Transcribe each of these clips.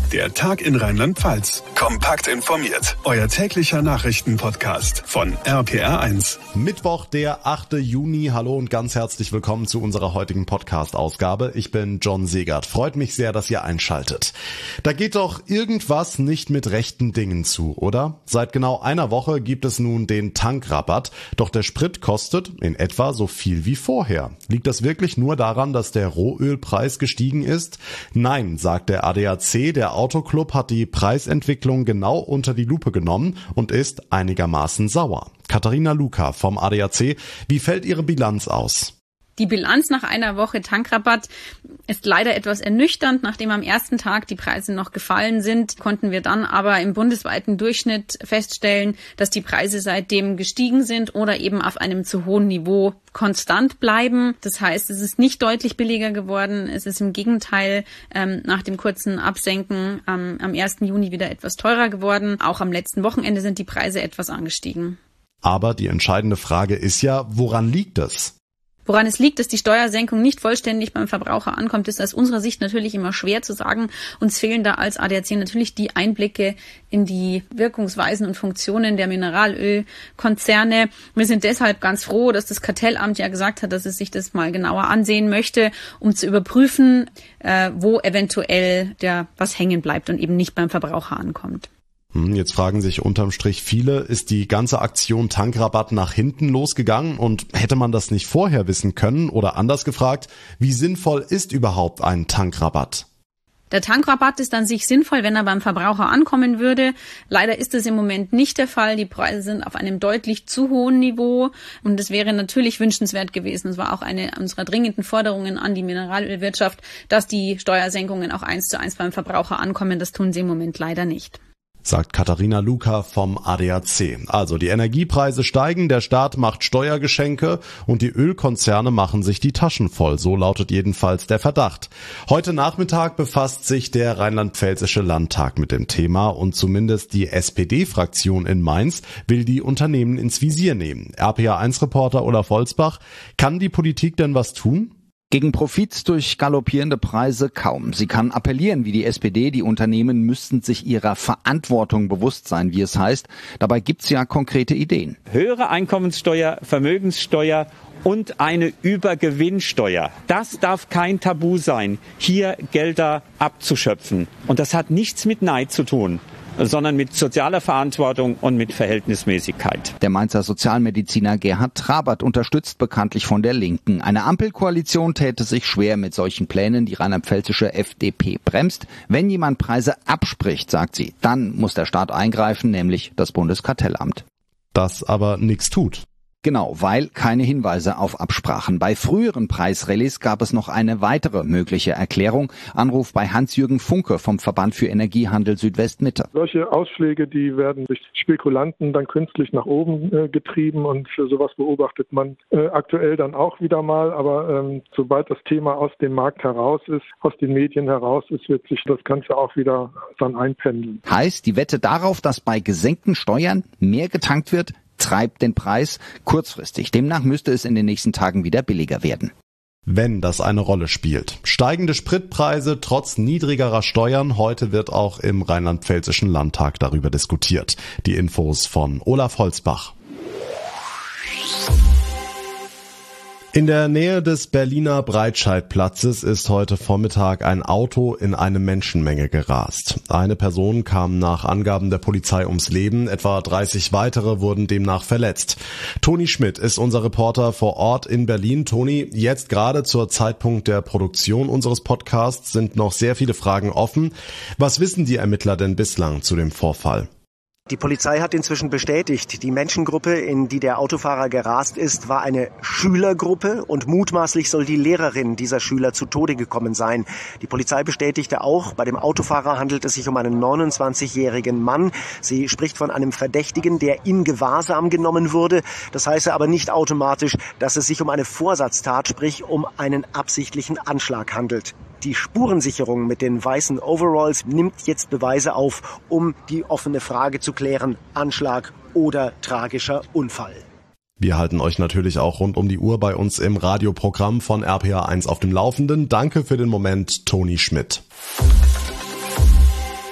Der Tag in Rheinland-Pfalz. Kompakt informiert. Euer täglicher Nachrichtenpodcast von RPR1. Mittwoch, der 8. Juni. Hallo und ganz herzlich willkommen zu unserer heutigen Podcast-Ausgabe. Ich bin John Segert. Freut mich sehr, dass ihr einschaltet. Da geht doch irgendwas nicht mit rechten Dingen zu, oder? Seit genau einer Woche gibt es nun den Tankrabatt. Doch der Sprit kostet in etwa so viel wie vorher. Liegt das wirklich nur daran, dass der Rohölpreis gestiegen ist? Nein, sagt der ADAC. Der Autoclub hat die Preisentwicklung genau unter die Lupe genommen und ist einigermaßen sauer. Katharina Luca vom ADAC, wie fällt Ihre Bilanz aus? Die Bilanz nach einer Woche Tankrabatt ist leider etwas ernüchternd. Nachdem am ersten Tag die Preise noch gefallen sind, konnten wir dann aber im bundesweiten Durchschnitt feststellen, dass die Preise seitdem gestiegen sind oder eben auf einem zu hohen Niveau konstant bleiben. Das heißt, es ist nicht deutlich billiger geworden. Es ist im Gegenteil nach dem kurzen Absenken am 1. Juni wieder etwas teurer geworden. Auch am letzten Wochenende sind die Preise etwas angestiegen. Aber die entscheidende Frage ist ja, woran liegt es? Woran es liegt, dass die Steuersenkung nicht vollständig beim Verbraucher ankommt, ist aus unserer Sicht natürlich immer schwer zu sagen. Uns fehlen da als ADAC natürlich die Einblicke in die Wirkungsweisen und Funktionen der Mineralölkonzerne. Wir sind deshalb ganz froh, dass das Kartellamt ja gesagt hat, dass es sich das mal genauer ansehen möchte, um zu überprüfen, wo eventuell was hängen bleibt und eben nicht beim Verbraucher ankommt. Jetzt fragen sich unterm Strich viele, ist die ganze Aktion Tankrabatt nach hinten losgegangen und hätte man das nicht vorher wissen können oder anders gefragt, wie sinnvoll ist überhaupt ein Tankrabatt? Der Tankrabatt ist an sich sinnvoll, wenn er beim Verbraucher ankommen würde. Leider ist es im Moment nicht der Fall. Die Preise sind auf einem deutlich zu hohen Niveau und es wäre natürlich wünschenswert gewesen. Es war auch eine unserer dringenden Forderungen an die Mineralölwirtschaft, dass die Steuersenkungen auch 1:1 beim Verbraucher ankommen. Das tun sie im Moment leider nicht. Sagt Katharina Luca vom ADAC. Also die Energiepreise steigen, der Staat macht Steuergeschenke und die Ölkonzerne machen sich die Taschen voll. So lautet jedenfalls der Verdacht. Heute Nachmittag befasst sich der Rheinland-Pfälzische Landtag mit dem Thema und zumindest die SPD-Fraktion in Mainz will die Unternehmen ins Visier nehmen. RPR1-Reporter Olaf Holzbach, kann die Politik denn was tun? Gegen Profit durch galoppierende Preise kaum. Sie kann appellieren wie die SPD, die Unternehmen müssten sich ihrer Verantwortung bewusst sein, wie es heißt. Dabei gibt's ja konkrete Ideen. Höhere Einkommenssteuer, Vermögenssteuer und eine Übergewinnsteuer. Das darf kein Tabu sein, hier Gelder abzuschöpfen. Und das hat nichts mit Neid zu tun, sondern mit sozialer Verantwortung und mit Verhältnismäßigkeit. Der Mainzer Sozialmediziner Gerhard Trabert unterstützt bekanntlich von der Linken. Eine Ampelkoalition täte sich schwer mit solchen Plänen. Die rheinland-pfälzische FDP bremst. Wenn jemand Preise abspricht, sagt sie, dann muss der Staat eingreifen, nämlich das Bundeskartellamt. Das aber nichts tut. Genau, weil keine Hinweise auf Absprachen. Bei früheren Preisrallyes gab es noch eine weitere mögliche Erklärung. Anruf bei Hans-Jürgen Funke vom Verband für Energiehandel Südwest-Mitte. Solche Ausschläge, die werden durch Spekulanten dann künstlich nach oben getrieben und sowas beobachtet man aktuell dann auch wieder mal. Aber sobald das Thema aus dem Markt heraus ist, aus den Medien heraus ist, wird sich das Ganze auch wieder dann einpendeln. Heißt, die Wette darauf, dass bei gesenkten Steuern mehr getankt wird, treibt den Preis kurzfristig. Demnach müsste es in den nächsten Tagen wieder billiger werden. Wenn das eine Rolle spielt. Steigende Spritpreise trotz niedrigerer Steuern. Heute wird auch im Rheinland-Pfälzischen Landtag darüber diskutiert. Die Infos von Olaf Holzbach. In der Nähe des Berliner Breitscheidplatzes ist heute Vormittag ein Auto in eine Menschenmenge gerast. Eine Person kam nach Angaben der Polizei ums Leben, etwa 30 weitere wurden demnach verletzt. Toni Schmidt ist unser Reporter vor Ort in Berlin. Toni, jetzt gerade zur Zeitpunkt der Produktion unseres Podcasts sind noch sehr viele Fragen offen. Was wissen die Ermittler denn bislang zu dem Vorfall? Die Polizei hat inzwischen bestätigt, die Menschengruppe, in die der Autofahrer gerast ist, war eine Schülergruppe und mutmaßlich soll die Lehrerin dieser Schüler zu Tode gekommen sein. Die Polizei bestätigte auch, bei dem Autofahrer handelt es sich um einen 29-jährigen Mann. Sie spricht von einem Verdächtigen, der in Gewahrsam genommen wurde. Das heiße aber nicht automatisch, dass es sich um eine Vorsatztat, sprich um einen absichtlichen Anschlag handelt. Die Spurensicherung mit den weißen Overalls nimmt jetzt Beweise auf, um die offene Frage zu klären, Anschlag oder tragischer Unfall. Wir halten euch natürlich auch rund um die Uhr bei uns im Radioprogramm von RPR1 auf dem Laufenden. Danke für den Moment, Toni Schmidt.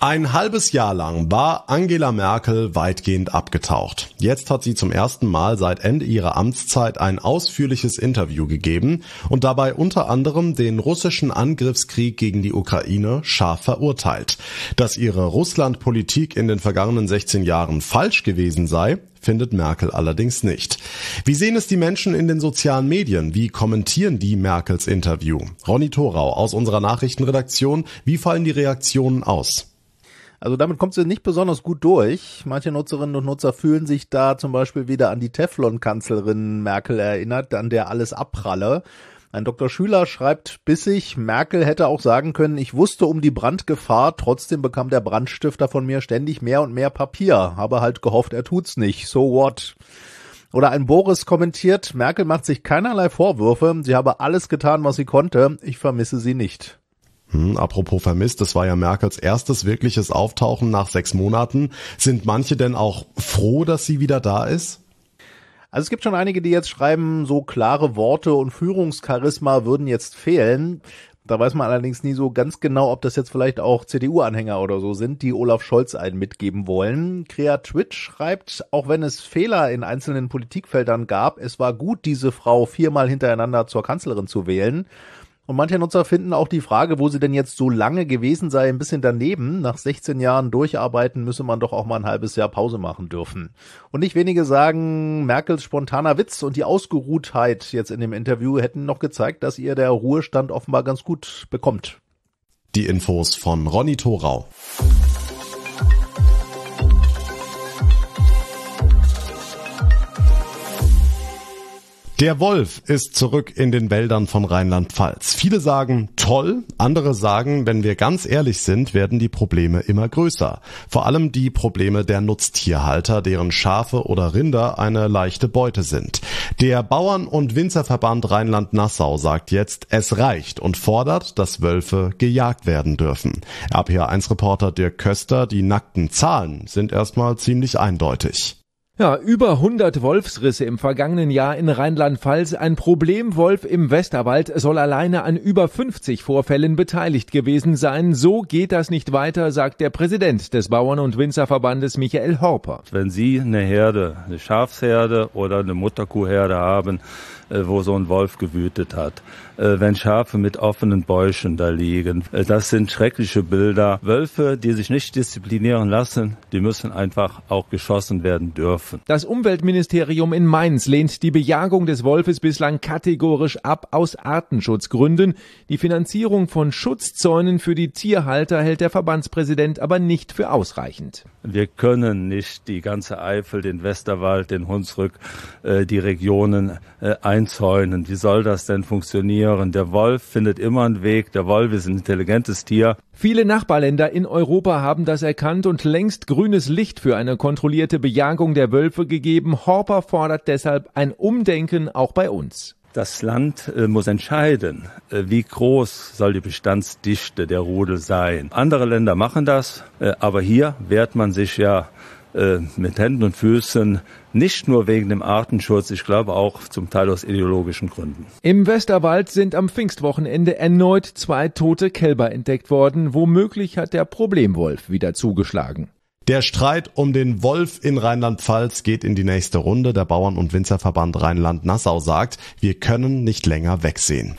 Ein halbes Jahr lang war Angela Merkel weitgehend abgetaucht. Jetzt hat sie zum ersten Mal seit Ende ihrer Amtszeit ein ausführliches Interview gegeben und dabei unter anderem den russischen Angriffskrieg gegen die Ukraine scharf verurteilt. Dass ihre Russlandpolitik in den vergangenen 16 Jahren falsch gewesen sei, findet Merkel allerdings nicht. Wie sehen es die Menschen in den sozialen Medien? Wie kommentieren die Merkels Interview? Ronny Thorau aus unserer Nachrichtenredaktion. Wie fallen die Reaktionen aus? Also damit kommt sie nicht besonders gut durch. Manche Nutzerinnen und Nutzer fühlen sich da zum Beispiel wieder an die Teflon-Kanzlerin Merkel erinnert, an der alles abpralle. Ein Dr. Schüler schreibt bissig, Merkel hätte auch sagen können, ich wusste um die Brandgefahr, trotzdem bekam der Brandstifter von mir ständig mehr und mehr Papier, habe halt gehofft, er tut's nicht, so what? Oder ein Boris kommentiert, Merkel macht sich keinerlei Vorwürfe, sie habe alles getan, was sie konnte, ich vermisse sie nicht. Apropos vermisst, das war ja Merkels erstes wirkliches Auftauchen nach 6 Monaten. Sind manche denn auch froh, dass sie wieder da ist? Also es gibt schon einige, die jetzt schreiben, so klare Worte und Führungscharisma würden jetzt fehlen. Da weiß man allerdings nie so ganz genau, ob das jetzt vielleicht auch CDU-Anhänger oder so sind, die Olaf Scholz einen mitgeben wollen. Creatwitch schreibt, auch wenn es Fehler in einzelnen Politikfeldern gab, es war gut, diese Frau 4-mal hintereinander zur Kanzlerin zu wählen. Und manche Nutzer finden auch die Frage, wo sie denn jetzt so lange gewesen sei, ein bisschen daneben. Nach 16 Jahren durcharbeiten müsse man doch auch mal ein halbes Jahr Pause machen dürfen. Und nicht wenige sagen, Merkels spontaner Witz und die Ausgeruhtheit jetzt in dem Interview hätten noch gezeigt, dass ihr der Ruhestand offenbar ganz gut bekommt. Die Infos von Ronny Thorau. Der Wolf ist zurück in den Wäldern von Rheinland-Pfalz. Viele sagen toll, andere sagen, wenn wir ganz ehrlich sind, werden die Probleme immer größer. Vor allem die Probleme der Nutztierhalter, deren Schafe oder Rinder eine leichte Beute sind. Der Bauern- und Winzerverband Rheinland-Nassau sagt jetzt, es reicht und fordert, dass Wölfe gejagt werden dürfen. RPA1-Reporter Dirk Köster, die nackten Zahlen sind erstmal ziemlich eindeutig. Ja, über 100 Wolfsrisse im vergangenen Jahr in Rheinland-Pfalz. Ein Problemwolf im Westerwald soll alleine an über 50 Vorfällen beteiligt gewesen sein. So geht das nicht weiter, sagt der Präsident des Bauern- und Winzerverbandes Michael Horper. Wenn Sie eine Herde, eine Schafsherde oder eine Mutterkuhherde haben, wo so ein Wolf gewütet hat, wenn Schafe mit offenen Bäuchen da liegen, das sind schreckliche Bilder. Wölfe, die sich nicht disziplinieren lassen, die müssen einfach auch geschossen werden dürfen. Das Umweltministerium in Mainz lehnt die Bejagung des Wolfes bislang kategorisch ab aus Artenschutzgründen. Die Finanzierung von Schutzzäunen für die Tierhalter hält der Verbandspräsident aber nicht für ausreichend. Wir können nicht die ganze Eifel, den Westerwald, den Hunsrück, die Regionen einzäunen. Wie soll das denn funktionieren? Der Wolf findet immer einen Weg. Der Wolf ist ein intelligentes Tier. Viele Nachbarländer in Europa haben das erkannt und längst grünes Licht für eine kontrollierte Bejagung der Wölfe gegeben. Horper fordert deshalb ein Umdenken auch bei uns. Das Land muss entscheiden, wie groß soll die Bestandsdichte der Rudel sein. Andere Länder machen das, aber hier wehrt man sich ja mit Händen und Füßen, nicht nur wegen dem Artenschutz, ich glaube auch zum Teil aus ideologischen Gründen. Im Westerwald sind am Pfingstwochenende erneut 2 tote Kälber entdeckt worden. Womöglich hat der Problemwolf wieder zugeschlagen. Der Streit um den Wolf in Rheinland-Pfalz geht in die nächste Runde. Der Bauern- und Winzerverband Rheinland-Nassau sagt, wir können nicht länger wegsehen.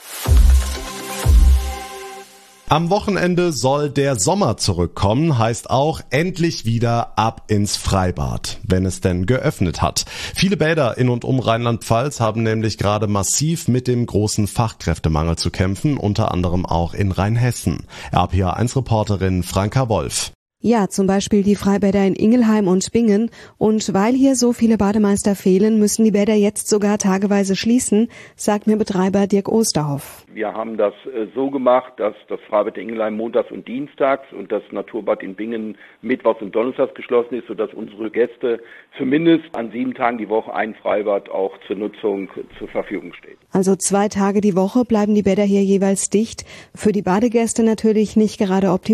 Am Wochenende soll der Sommer zurückkommen, heißt auch endlich wieder ab ins Freibad, wenn es denn geöffnet hat. Viele Bäder in und um Rheinland-Pfalz haben nämlich gerade massiv mit dem großen Fachkräftemangel zu kämpfen, unter anderem auch in Rheinhessen. RPA1-Reporterin Franka Wolf. Ja, zum Beispiel die Freibäder in Ingelheim und Bingen. Und weil hier so viele Bademeister fehlen, müssen die Bäder jetzt sogar tageweise schließen, sagt mir Betreiber Dirk Osterhoff. Wir haben das so gemacht, dass das Freibad in Ingelheim montags und dienstags und das Naturbad in Bingen mittwochs und donnerstags geschlossen ist, sodass unsere Gäste zumindest an 7 Tagen die Woche ein Freibad auch zur Nutzung zur Verfügung steht. Also 2 Tage die Woche bleiben die Bäder hier jeweils dicht. Für die Badegäste natürlich nicht gerade optimal.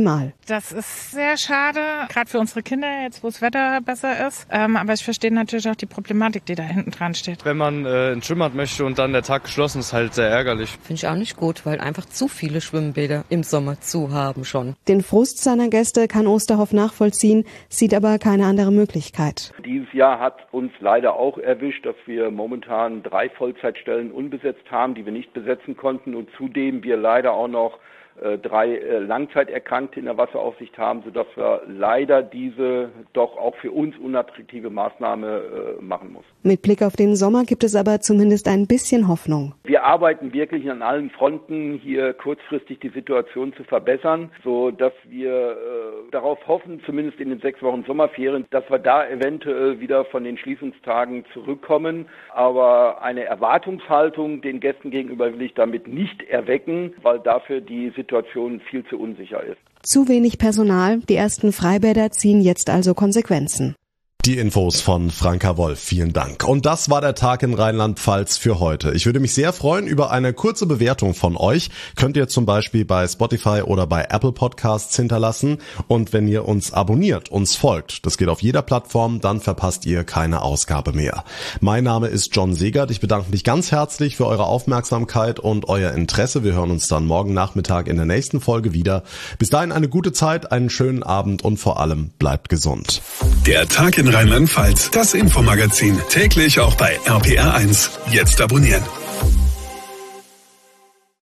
Das ist sehr schade, gerade für unsere Kinder, jetzt wo das Wetter besser ist. Aber ich verstehe natürlich auch die Problematik, die da hinten dran steht. Wenn man ins Schwimmbad möchte und dann der Tag geschlossen ist, halt sehr ärgerlich. Finde ich auch nicht gut, weil einfach zu viele Schwimmbäder im Sommer zu haben schon. Den Frust seiner Gäste kann Osterhoff nachvollziehen, sieht aber keine andere Möglichkeit. Dieses Jahr hat uns leider auch erwischt, dass wir momentan 3 Vollzeitstellen unbesetzt haben, die wir nicht besetzen konnten und zudem wir leider auch noch 3 Langzeiterkrankte in der Wasseraufsicht haben, sodass wir leider diese doch auch für uns unattraktive Maßnahme machen muss. Mit Blick auf den Sommer gibt es aber zumindest ein bisschen Hoffnung. Wir arbeiten wirklich an allen Fronten, hier kurzfristig die Situation zu verbessern, so dass wir darauf hoffen, zumindest in den 6 Wochen Sommerferien, dass wir da eventuell wieder von den Schließungstagen zurückkommen. Aber eine Erwartungshaltung den Gästen gegenüber will ich damit nicht erwecken, weil dafür die Situation viel zu unsicher ist. Zu wenig Personal, die ersten Freibäder ziehen jetzt also Konsequenzen. Die Infos von Franka Wolf, vielen Dank. Und das war der Tag in Rheinland-Pfalz für heute. Ich würde mich sehr freuen über eine kurze Bewertung von euch. Könnt ihr zum Beispiel bei Spotify oder bei Apple Podcasts hinterlassen. Und wenn ihr uns abonniert, uns folgt, das geht auf jeder Plattform, dann verpasst ihr keine Ausgabe mehr. Mein Name ist John Segert. Ich bedanke mich ganz herzlich für eure Aufmerksamkeit und euer Interesse. Wir hören uns dann morgen Nachmittag in der nächsten Folge wieder. Bis dahin eine gute Zeit, einen schönen Abend und vor allem bleibt gesund. Der Tag in Rheinland-Pfalz, das Infomagazin, täglich auch bei RPR1. Jetzt abonnieren.